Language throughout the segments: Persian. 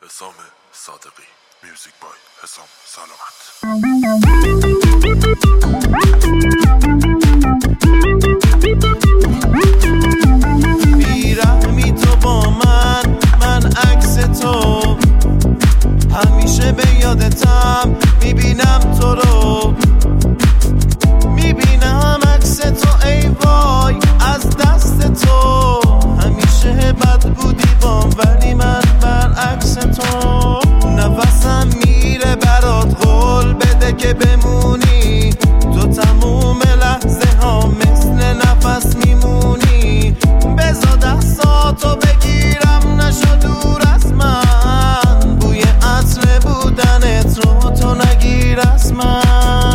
حسام صادقی. میوزیک بای حسام سلامت. بیرحمی تو با من عکس تو همیشه به یادتم، میبینم تو رو، میبینم عکس تو، ای وای از دست تو. همیشه بد بودی بام ولی من برعکس تو. نفسم میره برات، قول بده که بمونی تو. تموم لحظه ها مثل نفس میمونی. بذار دستاتو بگیرم نشو دور از من. بوی عطر بودنت رو تو نگیر از من.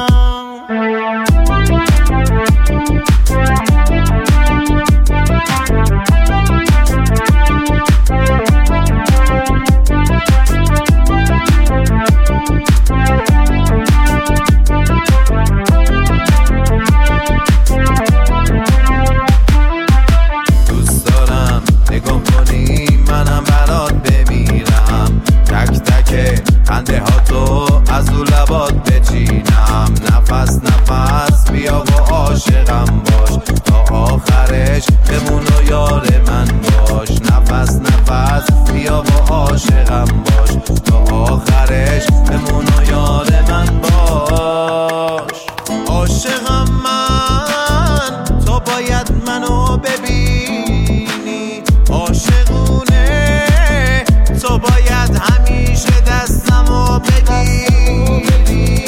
خنده ها تو از او لبات بچینم. نفس نفس بیا و عاشقم باش تا آخرش بمون و یار من باش. نفس نفس بیا و عاشقم باش تا آخرش بمون و یار من باش. عاشقم من، تو باید منو ببینی. عاشقونه تو باید همیشه دستمو بگیری.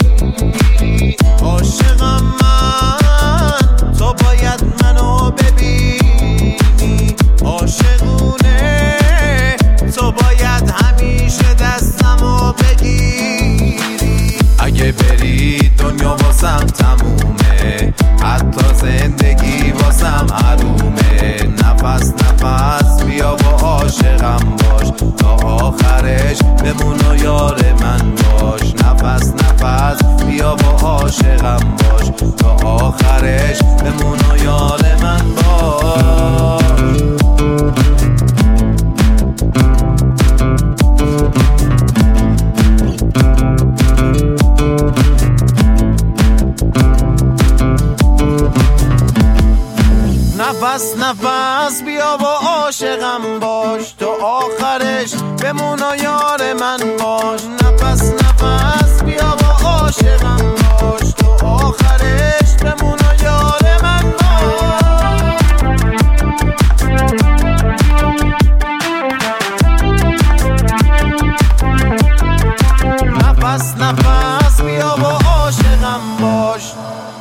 عاشقم من، تو باید منو ببینی. عاشقونه تو باید همیشه دستمو بگیری. اگه بری دنیا واسم تمومه، حتی زندگی واسم حرومه. نفس نفس بیا و عاشقم باش تا آخرش بمون و یار من باش. نفس نفس بیا و عاشقم باش تا آخرش بمون و یار من باش. نفس نفس بیا و عاشقم باش تا آخرش بمون و یار من باش. نفس نفس بیا و عاشقم باش تا آخرش بمون و یار من باش. نفس نفس بیا و عاشقم باش.